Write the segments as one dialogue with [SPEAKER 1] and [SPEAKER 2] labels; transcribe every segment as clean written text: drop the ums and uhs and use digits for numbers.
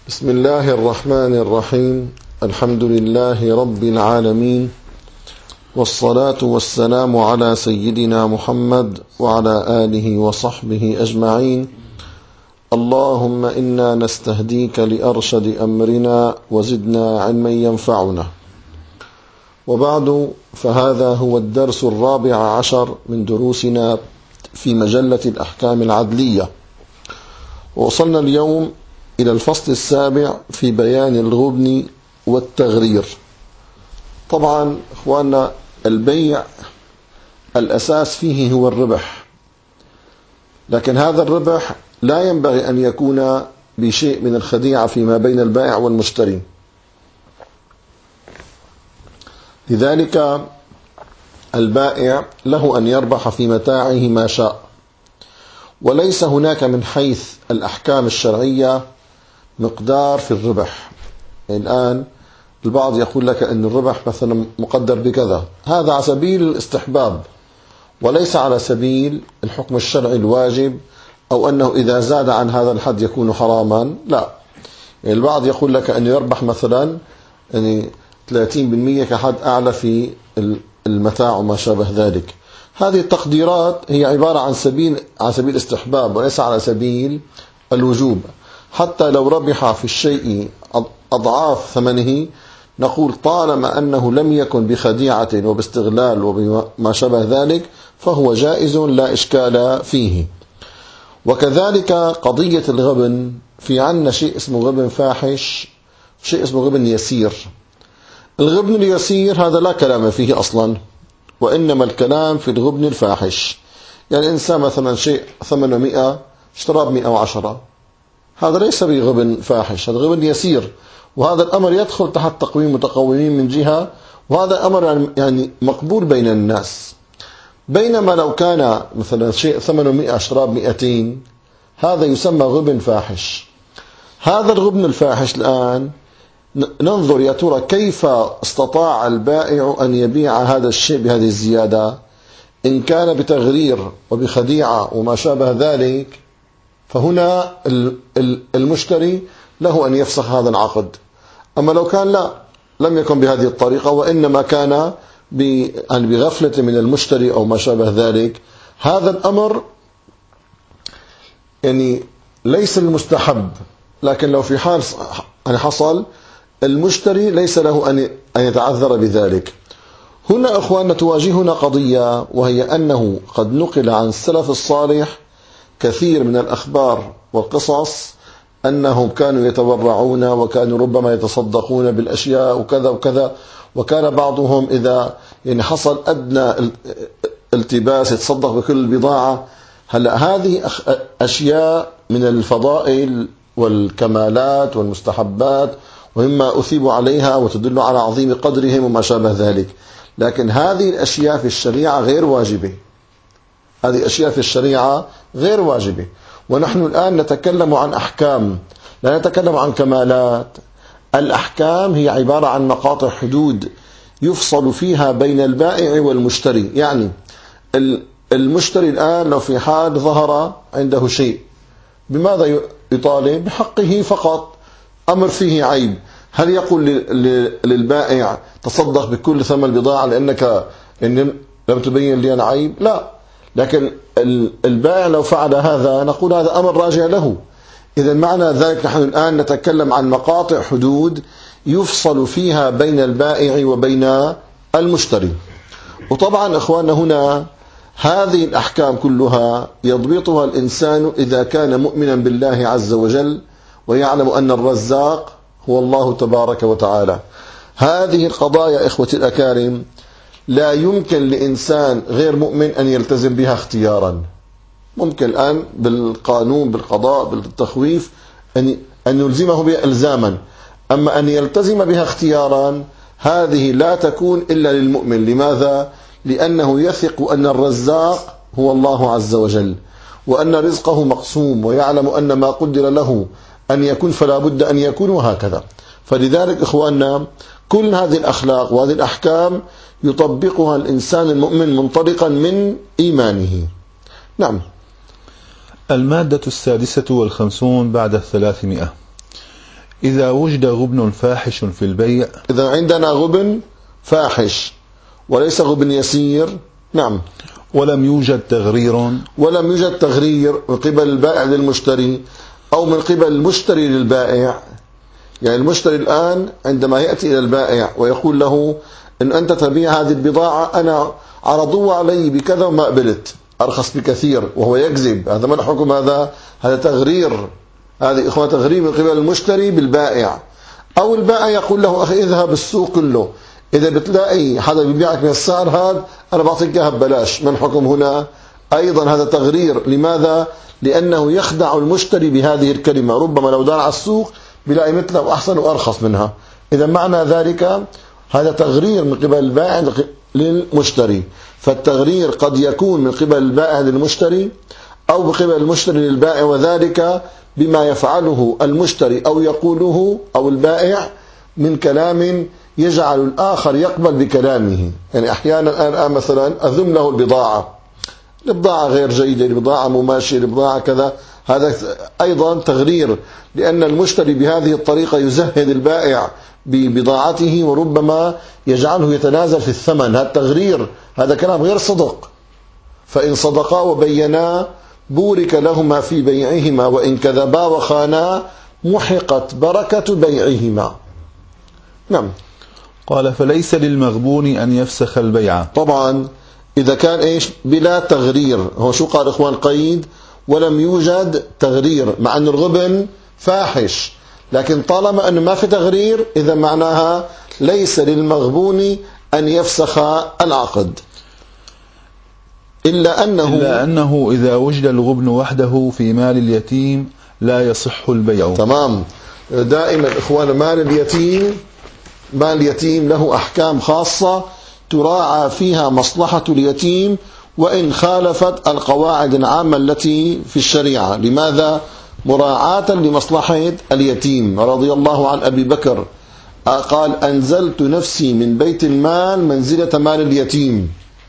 [SPEAKER 1] بسم الله الرحمن الرحيم. الحمد لله رب العالمين، والصلاة والسلام على سيدنا محمد وعلى آله وصحبه أجمعين. اللهم إنا نستهديك لأرشد أمرنا وزدنا علما ينفعنا. وبعد، فهذا هو الدرس 14 من دروسنا في مجلة الأحكام العدلية، ووصلنا اليوم إلى الفصل 7 في بيان الغبن والتغرير. طبعا إخواننا، البيع الأساس فيه هو الربح، لكن هذا الربح لا ينبغي أن يكون بشيء من الخديعة فيما بين البائع والمشتري. لذلك البائع له أن يربح في متاعه ما شاء، وليس هناك من حيث الأحكام الشرعية مقدار في الربح. الآن البعض يقول لك أن الربح مثلا مقدر بكذا، هذا على سبيل الاستحباب وليس على سبيل الحكم الشرعي الواجب، أو أنه إذا زاد عن هذا الحد يكون حراما. لا، البعض يقول لك أن يربح مثلا 30% كحد أعلى في المتاع وما شابه ذلك. هذه التقديرات هي عبارة عن سبيل استحباب وليس على سبيل الوجوب. حتى لو ربح في الشيء أضعاف ثمنه، نقول طالما أنه لم يكن بخديعة وباستغلال وما شابه ذلك فهو جائز لا إشكال فيه. وكذلك قضية الغبن، في عنا شيء اسمه غبن فاحش، شيء اسمه غبن يسير. الغبن اليسير هذا لا كلام فيه أصلا، وإنما الكلام في الغبن الفاحش. يعني إنسان مثلا شيء ثمنه 100 اشتراه ب110، هذا ليس بغبن فاحش، هذا غبن يسير، وهذا الأمر يدخل تحت تقويم متقومين من جهة، وهذا أمر يعني مقبول بين الناس. بينما لو كان مثلا شيء ثمنه 100 اشتراه ب200، هذا يسمى غبن فاحش. هذا الغبن الفاحش الآن ننظر يا ترى كيف استطاع البائع أن يبيع هذا الشيء بهذه الزيادة. إن كان بتغرير وبخديعة وما شابه ذلك، فهنا المشتري له أن يفسخ هذا العقد. أما لو كان لا، لم يكن بهذه الطريقة وإنما كان بغفلة من المشتري أو ما شابه ذلك، هذا الأمر يعني ليس المستحب. لكن لو في حال أن حصل، المشتري ليس له أن يتعذر بذلك. هنا أخواننا تواجهنا قضية، وهي أنه قد نقل عن السلف الصالح كثير من الأخبار والقصص أنهم كانوا يتبرعون وكانوا ربما يتصدقون بالأشياء وكذا وكذا، وكان بعضهم إذا يعني حصل أدنى التباس يتصدق بكل البضاعة. هلأ هذه أشياء من الفضائل والكمالات والمستحبات، ومما أثيب عليها وتدل على عظيم قدرهم وما شابه ذلك. لكن هذه الأشياء في الشريعة غير واجبة، هذه أشياء في الشريعة غير واجبة. ونحن الآن نتكلم عن أحكام، لا نتكلم عن كمالات. الأحكام هي عبارة عن مقاطع حدود يفصل فيها بين البائع والمشتري. يعني المشتري الآن لو في حال ظهر عنده شيء، بماذا يطالب؟ بحقه فقط، أمر فيه عيب، هل يقول للبائع تصدق بكل ثمن البضاعة لأنك لم تبين لي العيب؟ لا. لكن البائع لو فعل هذا نقول هذا أمر راجع له. إذا معنى ذلك نحن الآن نتكلم عن مقاطع حدود يفصل فيها بين البائع وبين المشتري. وطبعا إخواننا هنا هذه الأحكام كلها يضبطها الإنسان إذا كان مؤمنا بالله عز وجل ويعلم أن الرزاق هو الله تبارك وتعالى. هذه القضايا إخوتي الأكارم لا يمكن لإنسان غير مؤمن أن يلتزم بها اختيارا. ممكن الآن بالقانون بالقضاء بالتخويف أن يلزمه بها إلزاما، أما أن يلتزم بها اختيارا هذه لا تكون إلا للمؤمن. لماذا؟ لأنه يثق أن الرزاق هو الله عز وجل، وأن رزقه مقسوم، ويعلم أن ما قدر له أن يكون فلا بد أن يكون، وهكذا. فلذلك إخواننا كل هذه الأخلاق وهذه الأحكام يطبقها الإنسان المؤمن منطلقا من إيمانه. نعم.
[SPEAKER 2] المادة 56 بعد 300. إذا وجد غبن فاحش في البيع،
[SPEAKER 1] إذا عندنا غبن فاحش وليس غبن يسير، نعم،
[SPEAKER 2] ولم يوجد تغرير
[SPEAKER 1] من قبل البائع للمشتري أو من قبل المشتري للبائع. يعني المشتري الآن عندما يأتي إلى البائع ويقول له إن أنت تبيع هذه البضاعة، أنا عرضوها علي بكذا وما قبلت، أرخص بكثير، وهو يكذب، هذا ما الحكم؟ هذا تغرير، هذه إخوة تغرير من قبل المشتري بالبائع. أو البائع يقول له أخي اذهب السوق كله، إذا بتلاقي حدا بيبيعك من السعر هذا أنا بعطيك إياها ببلاش، ما الحكم هنا؟ أيضا هذا تغرير. لماذا؟ لأنه يخدع المشتري بهذه الكلمة، ربما لو دار على السوق بلاقي مثله أحسن وأرخص منها. إذا معنى ذلك هذا تغرير من قبل البائع للمشتري. فالتغرير قد يكون من قبل البائع للمشتري أو من قبل المشتري للبائع، وذلك بما يفعله المشتري أو يقوله أو البائع من كلام يجعل الآخر يقبل بكلامه. يعني أحيانا أنا مثلا أذم له البضاعة غير جيدة، البضاعة مماشية، البضاعة كذا، هذا أيضا تغرير، لأن المشتري بهذه الطريقة يزهد البائع ببضاعته وربما يجعله يتنازل في الثمن. هذا تغرير، هذا كلام غير صدق. فإن صدقا وبينا بورك لهما في بيعهما، وإن كذبا وخانا محقت بركة بيعهما. نعم.
[SPEAKER 2] قال فليس للمغبون أن يفسخ البيع.
[SPEAKER 1] طبعا إذا كان بلا تغرير. هو شو قال إخوان؟ قيد ولم يوجد تغرير، مع أن الغبن فاحش، لكن طالما أنه ما في تغرير إذا معناها ليس للمغبون أن يفسخ العقد، إلا أنه
[SPEAKER 2] إذا وجد الغبن وحده في مال اليتيم لا يصح البيع.
[SPEAKER 1] تمام. دائما إخوان مال اليتيم له أحكام خاصة تراعى فيها مصلحة اليتيم وإن خالفت القواعد العامة التي في الشريعة. لماذا؟ مراعاة لمصلحة اليتيم. رضي الله عن أبي بكر قال أنزلت نفسي من بيت المال منزلة مال اليتيم،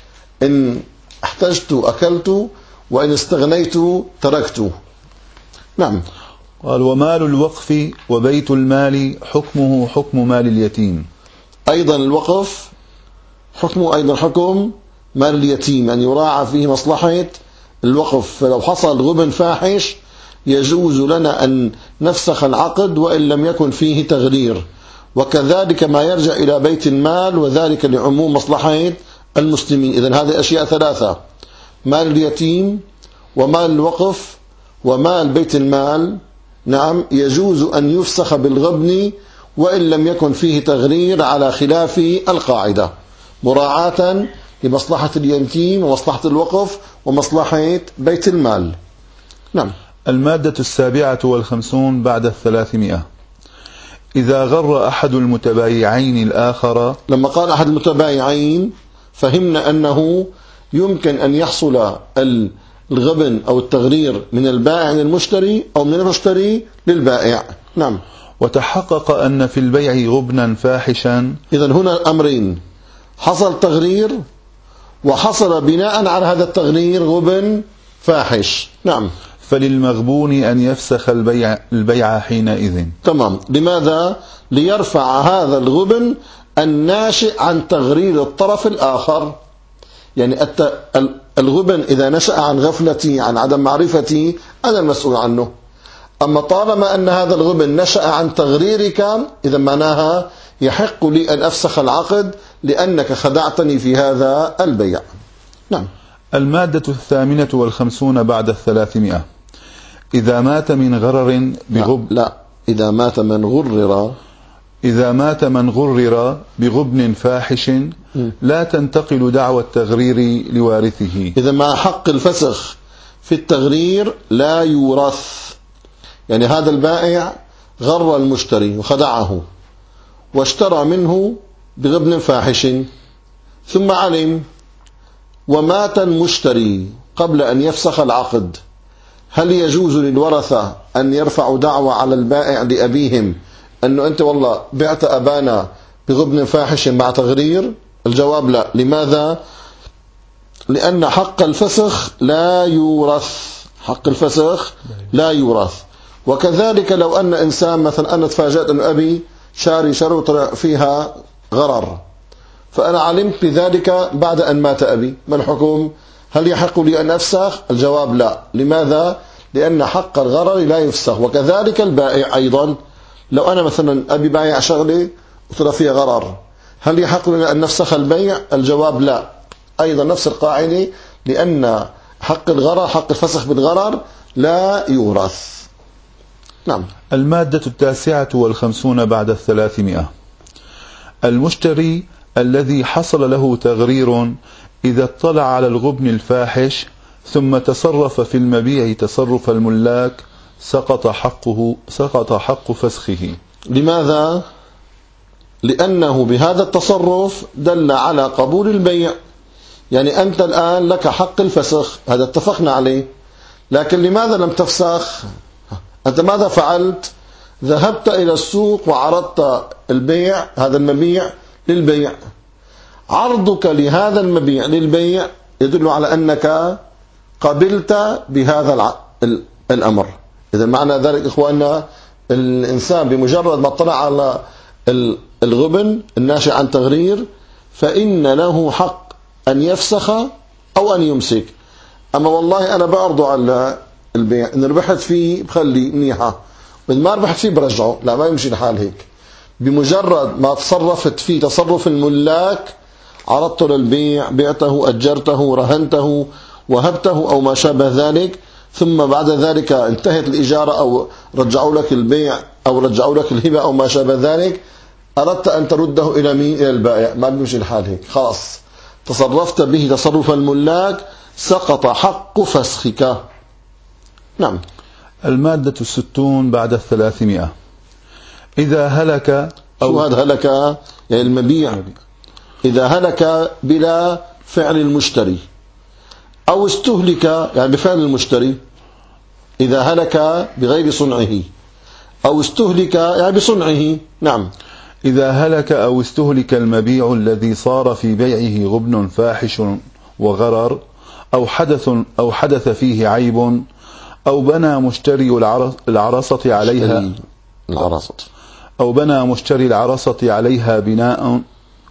[SPEAKER 1] إن احتجت أكلت وإن استغنيت تركت. نعم.
[SPEAKER 2] قال ومال الوقف وبيت المال حكمه حكم مال اليتيم.
[SPEAKER 1] أيضا الوقف حكمه أيضا حكم مال اليتيم، أن يراعى فيه مصلحة الوقف. فلو حصل غبن فاحش يجوز لنا أن نفسخ العقد وإن لم يكن فيه تغرير، وكذلك ما يرجع إلى بيت المال، وذلك لعموم مصلحة المسلمين. إذن هذه أشياء ثلاثة: مال اليتيم ومال الوقف ومال بيت المال. نعم، يجوز أن يفسخ بالغبن وإن لم يكن فيه تغرير، على خلاف القاعدة، مراعاة لمصلحة اليتيم ومصلحة الوقف ومصلحة بيت المال. نعم.
[SPEAKER 2] المادة 57 بعد 300. إذا غر أحد المتبايعين الآخر.
[SPEAKER 1] لما قال أحد المتبايعين فهمنا أنه يمكن أن يحصل الغبن أو التغرير من البائع للمشتري أو من المشتري للبائع. نعم.
[SPEAKER 2] وتحقق أن في البيع غبنا فاحشا.
[SPEAKER 1] إذن هنا أمرين: حصل تغرير وحصل بناء على هذا التغرير غبن فاحش. نعم.
[SPEAKER 2] فللمغبون أن يفسخ البيع حينئذ.
[SPEAKER 1] تمام. لماذا؟ ليرفع هذا الغبن الناشئ عن تغرير الطرف الآخر. يعني الغبن إذا نشأ عن غفلتي، عن عدم معرفتي، أنا المسؤول عنه. أما طالما أن هذا الغبن نشأ عن تغريرك، إذا معناها يحق لي أن أفسخ العقد لأنك خدعتني في هذا البيع. نعم.
[SPEAKER 2] المادة 58 بعد 300. إذا مات من غرر
[SPEAKER 1] لا. إذا مات من غرر بغبن فاحش
[SPEAKER 2] لا تنتقل دعوى التغرير لوارثه.
[SPEAKER 1] إذا مع حق الفسخ في التغرير لا يورث. يعني هذا البائع غر المشتري وخدعه واشترى منه بغبن فاحش، ثم علم ومات المشتري قبل أن يفسخ العقد، هل يجوز للورثة أن يرفعوا دعوى على البائع لأبيهم أنه أنت والله بعت أبانا بغبن فاحش مع تغرير؟ الجواب لا. لماذا؟ لأن حق الفسخ لا يورث. حق الفسخ لا يورث. وكذلك لو أن إنسان مثلا أنا تفاجأت أن أبي شاري شروط فيها غرر، فأنا علمت بذلك بعد أن مات أبي، ما الحكم؟ هل يحق لي أن أفسخ؟ الجواب لا. لماذا؟ لأن حق الغرر لا يفسخ. وكذلك البائع أيضا، لو أنا مثلا أبي بايع شغلة وطلع فيها غرر، هل يحق لنا أن نفسخ البيع؟ الجواب لا. أيضا نفس القاعدة، لأن حق الغرر، حق الفسخ بالغرر لا يورث. نعم.
[SPEAKER 2] المادة 59 بعد 300. المشتري الذي حصل له تغرير إذا اطلع على الغبن الفاحش ثم تصرف في المبيع تصرف الملاك سقط حق فسخه.
[SPEAKER 1] لماذا؟ لأنه بهذا التصرف دل على قبول البيع. يعني أنت الآن لك حق الفسخ، هذا اتفقنا عليه، لكن لماذا لم تفسخ؟ أنت ماذا فعلت؟ ذهبت إلى السوق وعرضت البيع، هذا المبيع للبيع. عرضك لهذا المبيع للبيع يدل على أنك قبلت بهذا الأمر. إذا معنى ذلك إخواننا، الإنسان بمجرد ما اطلع على الغبن الناشئ عن تغرير فإن له حق أن يفسخ أو أن يمسك. أما والله أنا بعرضه على البيع، إن ربحت فيه بخلي منيحة، وإن ما ربحت فيه برجعه، لا، ما يمشي الحال هيك. بمجرد ما تصرفت فيه تصرف الملاك، عرضته للبيع، بعته، أجرته، رهنته، وهبته أو ما شابه ذلك، ثم بعد ذلك انتهت الإجارة أو رجعوا لك البيع أو رجعوا لك الهبة أو ما شابه ذلك، أردت أن ترده إلى مين؟ إلى البائع. ما بيمشي الحال هيك، خلاص تصرفت به تصرف الملاك، سقط حق فسخك. نعم.
[SPEAKER 2] المادة 60 بعد 300. إذا هلك
[SPEAKER 1] شو هذا هلك؟ يعني المبيع إذا هلك بلا فعل المشتري، أو استهلك يعني بفعل المشتري، إذا هلك بغير صنعه، أو استهلك يعني بصنعه. نعم.
[SPEAKER 2] إذا هلك أو استهلك المبيع الذي صار في بيعه غبن فاحش وغرر، أو حدث فيه عيب، أو بنى مشتري العرصة عليها أو بنى مشتري العرصة عليها بناء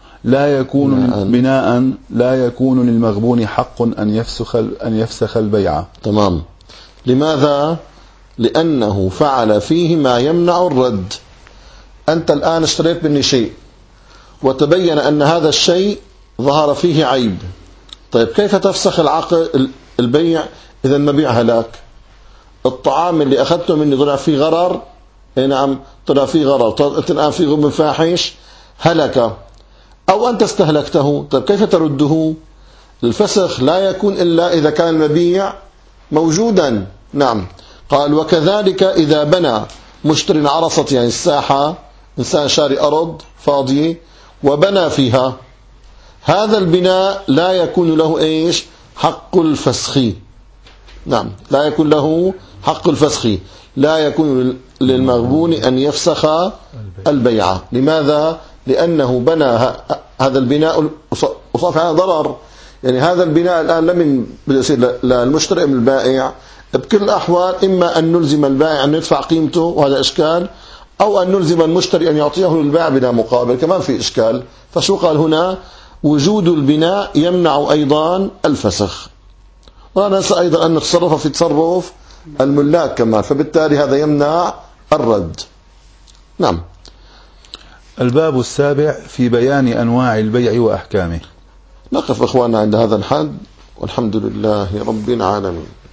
[SPEAKER 2] لا يكون للمغبون حق أن يفسخ البيع.
[SPEAKER 1] تمام. لماذا؟ لأنه فعل فيه ما يمنع الرد. أنت الآن اشتريت مني شيء وتبين أن هذا الشيء ظهر فيه عيب. طيب كيف تفسخ البيع إذا المبيع هلاك؟ الطعام اللي أخذته مني طلع فيه غرر، نعم طلع فيه غرر، أنت الآن فيه غبن فاحش، هلك، أو أنت استهلكته. طيب كيف ترده؟ الفسخ لا يكون إلا إذا كان المبيع موجودا. نعم. قال وكذلك إذا بنى مشتري عرصة، يعني الساحة، إنسان شاري أرض فاضية وبنى فيها، هذا البناء لا يكون له إيش؟ حق الفسخ. نعم، لا يكون له حق الفسخ، لا يكون للمغبون أن يفسخ البيعة. لماذا؟ لأنه بنى هذا البناء وصار هذا ضرر. يعني هذا البناء الآن لم يصير للمشتري من البائع. بكل الأحوال إما أن نلزم البائع أن يدفع قيمته وهذا إشكال، أو أن نلزم المشتري أن يعطيه للبائع بلا مقابل، كمان في إشكال. فشو قال هنا؟ وجود البناء يمنع أيضا الفسخ. ولا ننسى أيضا أن نتصرف في تصرف الملاك كمان، فبالتالي هذا يمنع الرد. نعم.
[SPEAKER 2] الباب 7 في بيان أنواع البيع وأحكامه.
[SPEAKER 1] نقف إخواننا عند هذا الحد، والحمد لله رب العالمين.